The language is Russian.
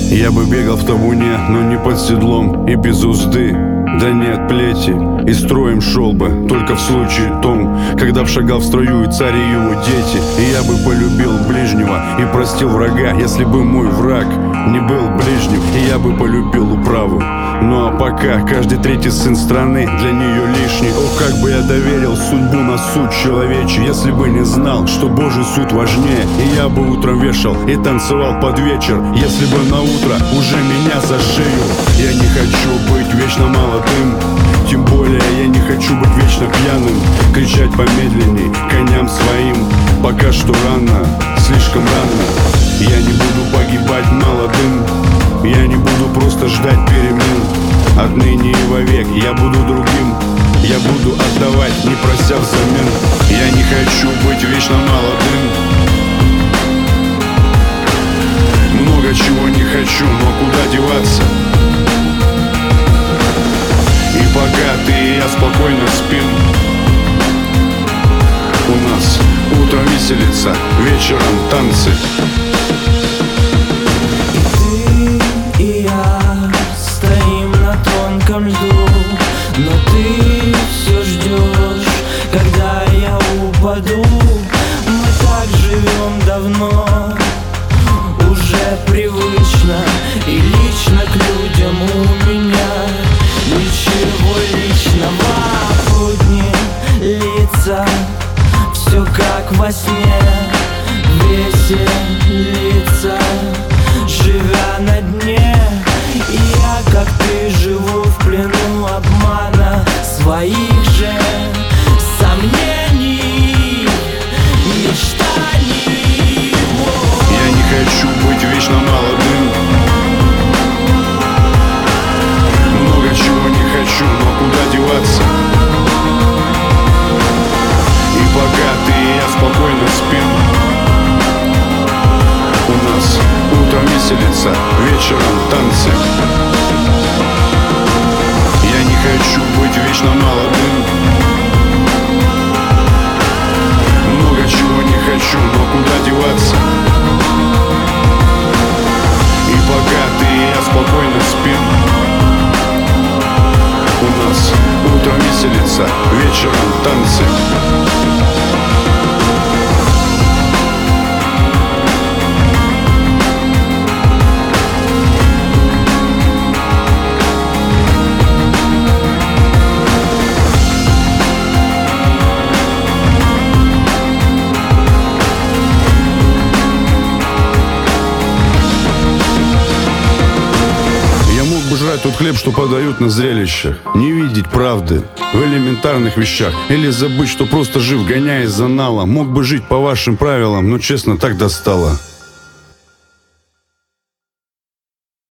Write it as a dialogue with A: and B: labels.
A: Я бы бегал в табуне, но не под седлом и без узды. Да нет плети, и строем шел бы только в случае том, когда б шагал в строю и царь и его дети. И я бы полюбил ближнего и простил врага, если бы мой враг не был ближним. И я бы полюбил управу. Ну а пока каждый третий сын страны для нее лишний. О, как бы я доверил судьбу на суд человечий, если бы не знал, что Божий суд важнее. И я бы утром вешал и танцевал под вечер, если бы на утро уже меня за шею. Я не хочу быть вечно молодым, тем более я не хочу быть вечно пьяным. Кричать помедленней коням своим, пока что рано, слишком рано. Я не буду погибать молодым, я не буду просто ждать перемен. Отныне и вовек я буду другим, я буду отдавать, не прося взамен. Я не хочу быть вечно молодым, много чего не хочу, но куда деваться? И пока ты и я спокойно спим, у нас утром веселится, вечером танцы.
B: Льду, но ты все ждешь, когда я упаду. Мы так живем давно, уже привычно, и лично к людям у меня ничего личного. Будни, лица, все как во сне, веселиться, живя на дне. И я, как ты, живу в плену обмана своих же сомнений, мечтаний.
A: Я не хочу быть вечно молодым, много чего не хочу, но куда деваться? И пока ты и я спокойно спим, у нас утром веселится, вечером танцы. Я не хочу быть вечно молодым, много чего не хочу, но куда деваться? И пока ты и я спокойно спим, у нас утром веселится, вечером танцы. Жрать тот хлеб, что подают на зрелищах, не видеть правды в элементарных вещах, или забыть, что просто жив, гоняясь за налом. Мог бы жить по вашим правилам, но честно так достало.